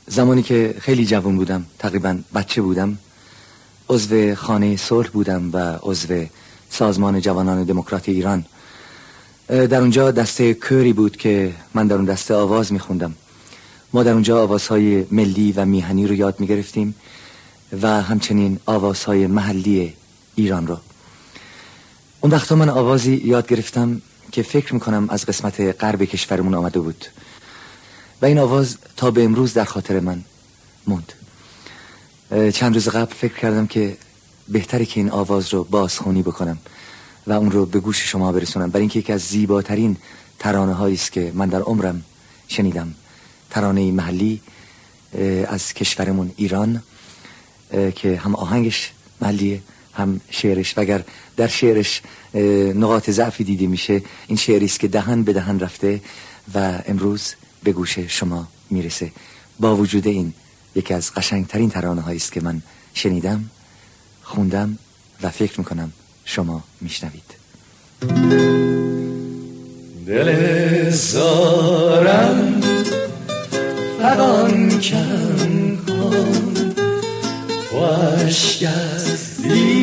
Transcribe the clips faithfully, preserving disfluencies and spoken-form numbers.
زمانی که خیلی جوان بودم، تقریبا بچه بودم، عضو خانه صلح بودم و عضو سازمان جوانان دموکرات ایران. در اونجا دسته کوری بود که من در اون دسته آواز میخوندم. ما در اونجا آوازهای ملی و میهنی رو یاد میگرفتیم و همچنین آوازهای محلی ایران رو. اون وقتا من آوازی یاد گرفتم که فکر میکنم از قسمت غرب کشورمون آمده بود و این آواز تا به امروز در خاطر من موند. چند روز قبل فکر کردم که بهتره که این آواز رو بازخوانی بکنم و اون رو به گوش شما برسونم، برای اینکه یکی از زیباترین ترانه هایی است که من در عمرم شنیدم. ترانه محلی از کشورمون ایران که هم آهنگش محلیه هم شعرش، و اگر در شعرش نقاط ضعفی دیده میشه، این شعری است که دهن به دهن رفته و امروز به گوش شما میرسه. با وجود این یکی از قشنگترین ترانه هایی است که من شنیدم، خوندم و فکر میکنم شما میشنوید. دل زارم فغان کن کن خوشگ از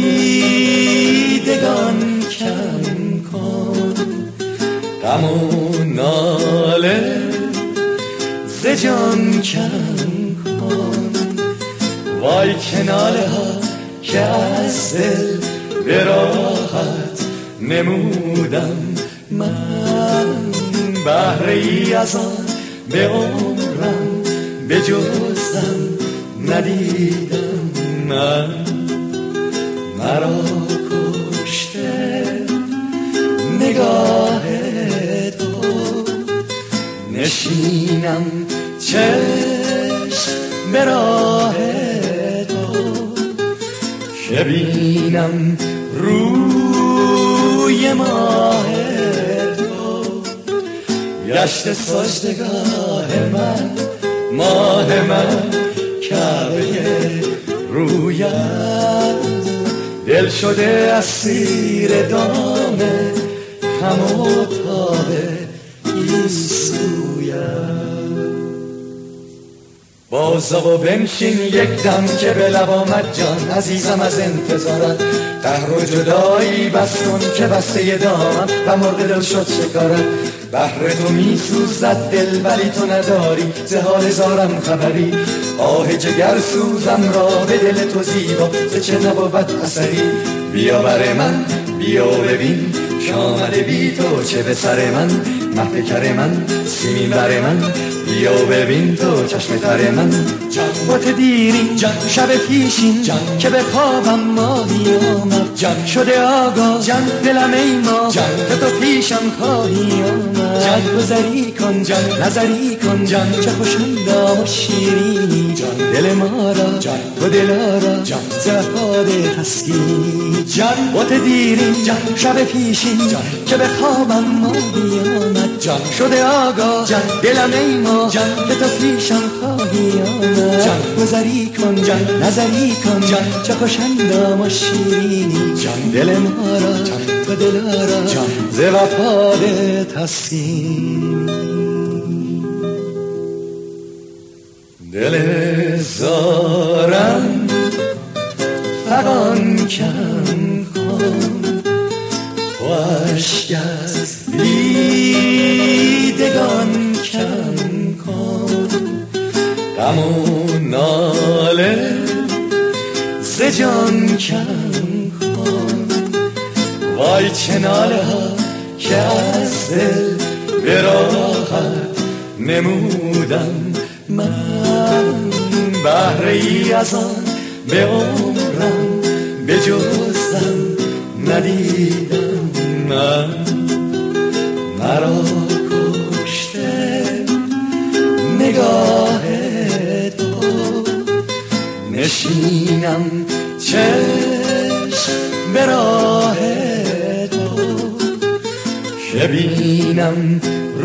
دیدگان کم کن، غم و ناله ز جان کم کن، وای که ناله ها که از دل به راحت نمودم من، بهره ای از آن به عمرم به جزم ندیدم من. مرا کشته نگاه تو، نشینم چشم به راه تو، که بینم روی ماه تو، گشت سجدگاه من ماه من، کعبه رویت دل شده اسیر دام غم و تاب گیسویت. بازا و بنشین یک دم که به لب آمد جان عزیزم از انتظارت، قهر و جدایی بس کن که بسته دامم و مرغ دل شد شکارت. بهر تو می سوزد دل ولی تو نداری ز حال زارم خبری، آه جگر سوزم را به دل تو زیبا ز چه نبود اثری. بیا بر من بیا ببین شامده بی تو چه به سر من، مهد کر من سیمین بر من، بیا ببین تو چشم تر من. جان بات دیرین جان شب پیشین جان که به خوابم ماهی آمد، جان شده آگاه جان دلم ای ما جان که تو پیشم خواهی آمد. جان گذری کن جان نظری کن جان چه خوشندام و شیرینی، جان دل ما را جان تو دلارا جان زهاد تسکین. جان بات دیرین جان شب پیشین جان که به خوابم ماهی آمد، جان شده آگاه جان دلم ای ما جان که تو پیشم خواهی آمد. جان گذری کن جان نظری کن جان چه خوشندام و شیرینی، جان دل ما را جان تو دلارا جان ز وفاد تسکین. دل زارم فغان کن کن خوشگ از دیدگان کم کن، غم و ناله ز جان کم کن، وای چه ناله ها که از دل به راحت نمودم من، بهره ای از آن به عمرم به جزم ندیدم من. مرا کشته نگاه تو، نشینم چشم به راه تو، که بینم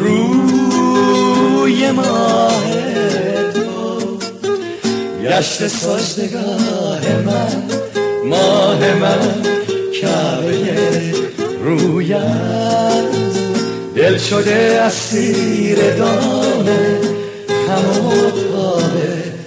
روی ماه تو، گشت سجدگاه من ماه من، کعبه رویت دل شده اسیر دام غم و تاب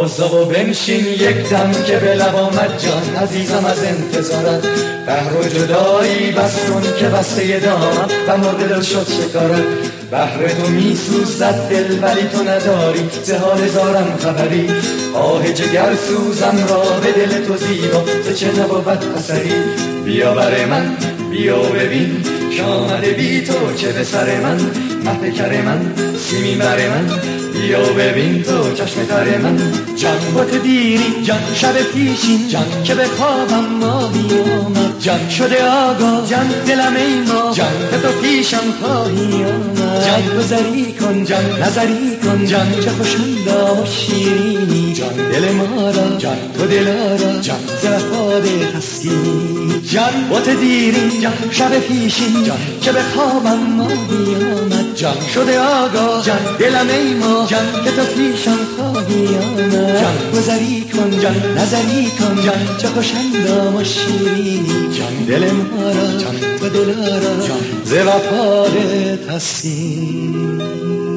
بازا و بنشین یک دم که به لب آمد جان عزیزم از انتظارت. بحر و جدایی بس کن که بسته دامم و مرغ دل شد شکارت. بحر تو می سوزد دل ولی تو نداری ز حال زارم خبری. آه جگر سوزم را به دل تو زیبا ز چه نبود اثری. بیا بر من بیا ببین که آمده بی تو چه به سر من. مه کر من سیمین بر من بیا ببین تو چشم تر من. جان بات دیری جان شب پیشین جان که به خوابم ماهی آمد. جان شده آگاه جان دلم ای ما جان که تو پیشم خواهی آمد. جان گذری کن جان نظری کن جان چه خوشندا و شیرینی. جان دل ما را جان تو دلارا جان زفاد تسکینی. جان بات دیری جان شب پیشین جان که به خوابم ماهی آمد. جان شده آگاه جان دلم ای ما جان که تو پیشم خواهی آمد. جان گذری کن جان نظری کن جان چه خوشندام و شیرینی. جان دل ما را جان و دلارا جان ز وفا تسکین.